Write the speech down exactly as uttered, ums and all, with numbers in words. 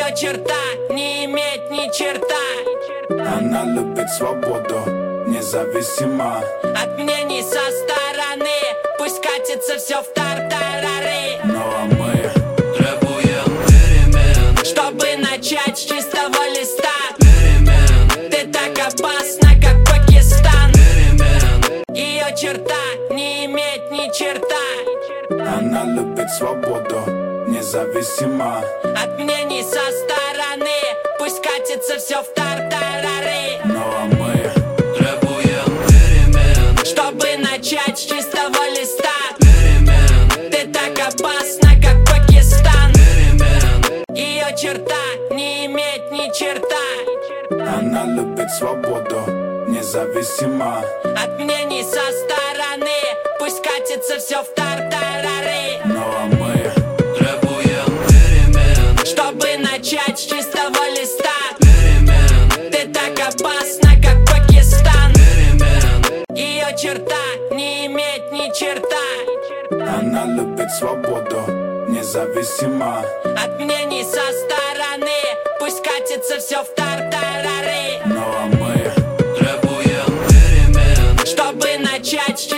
Ее черта не иметь ни черта. Она любит свободу, независимо от мнений со стороны. Пусть катится все в тартарары. Ну а мы требуем перемен, чтобы начать с чистого листа. перемен, Ты так опасна, как Пакистан. перемен, Ее черта не иметь ни черта. Она любит свободу, независимо от мнений со стороны. Пусть катится все в тартарары. Ну а мы требуем перемен, чтобы начать с чистого листа. перемен, Ты так опасна, как Пакистан. перемен, Ее черта не иметь ни черта. Она любит свободу, независимо от мнений со стороны. Пусть катится все в тартарары. Ну а мы требуем перемен, чтобы начать с чистого листа. перемен, Ты так опасна, как Пакистан. перемен, Ее черта не иметь ни черта. Она любит свободу, независимо от мнений со стороны. Пусть катится все в тартарары.